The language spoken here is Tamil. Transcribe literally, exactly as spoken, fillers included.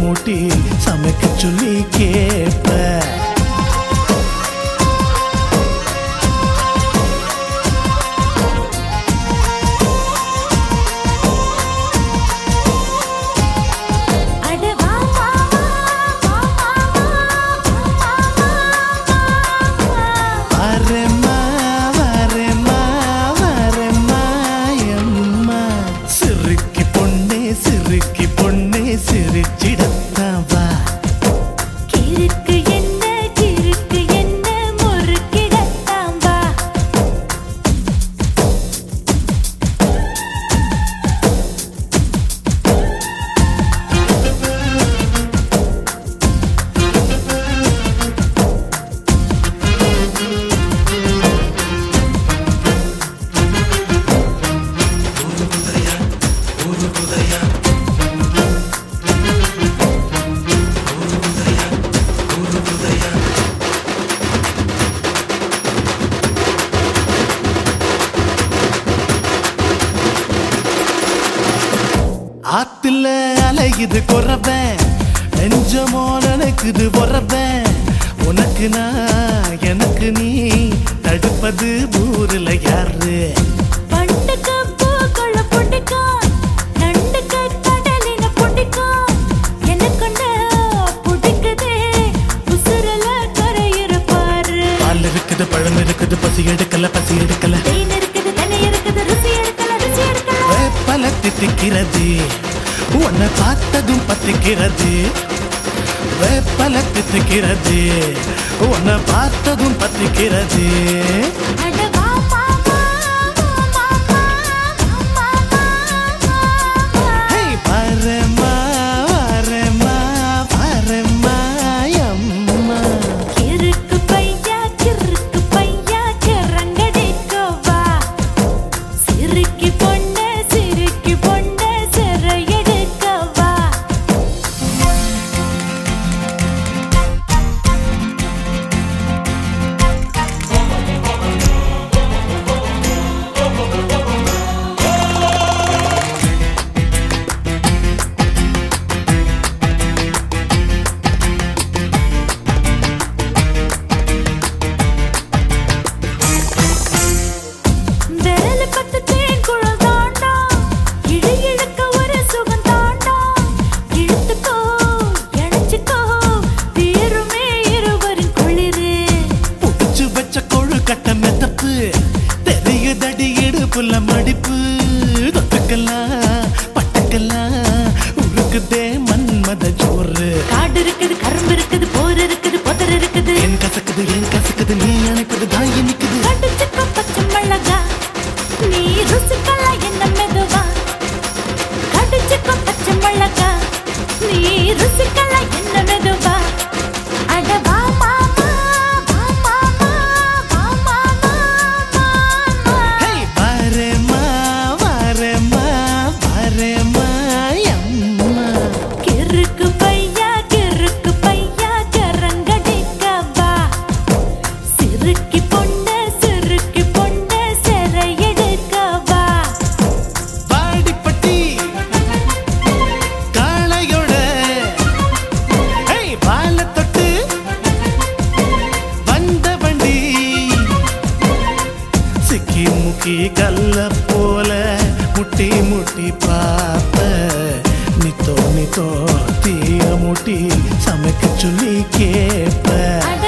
மூட்டி சமைக்க சொல்லி கேப்ப. ஆத்துல அலையுது குறவன் நெஞ்சமோ நினைக்குது பொறவன். உனக்கு நான் எனக்கு நீ தடுப்பது ஊருல யாரு? பண்டுக்கு பூக்கள பிடிக்கும், நண்டுக்கு கடலின பிடிக்கும். எனக்கு பிடிக்குதே உசுரல கரையிற பாரு. பால் இருக்குது பழம் இருக்குது பசி எடுக்கல பசி எடுக்கல. தேன் இருக்குது தனி இருக்குது ருசி எடுக்கல ருசி எடுக்கல. வேப்பல தித்திக்கிறது உன்னை பார்த்ததும் பத்திக்கிறது. வேப்பல தித்திக்கிறது உன்னை பார்த்ததும் பத்திக்கிறது. மடிப்பு தொட்டுக்கலாம் பட்டுக்கலாம் உருக்குதே மன்மத ஜோறு. காடு இருக்குது கரும்பு இருக்குது போர் இருக்குது பொதர் இருக்குது. என் கசக்குது என் கசக்குது நீ அணைப்பது தான் இனிக்குது. கடுச்சுக்க பச்சை மிளகா நீ ருசிக்கலாம் என்ன மெதுவா. கடுச்சுக்க பச்சை மிளகா நீ ருசிக்கலாம் என்ன மெதுவா. அடவா மாமா வா மாமா வா மாமா. ஹே வரேம்மா வரேம்மா வரேம்மா அம்மா. கிறுக்கு பையா கிறுக்கு பையா கரங்கடிக்கவா. சிறுக்கி பொண்ணு சிறுக்கி பொண்ணு சிறையெடுக்கவா. பாடிப்பட்டி காளையோட ஹே பால தொட்டு வந்த வண்டி. சிக்கி முக்கி கல்ல போல முட்டி முட்டி பாப்ப. நித்தோ நித்தோ தீய முட்டி சமைக்க சொல்லி கேப்ப.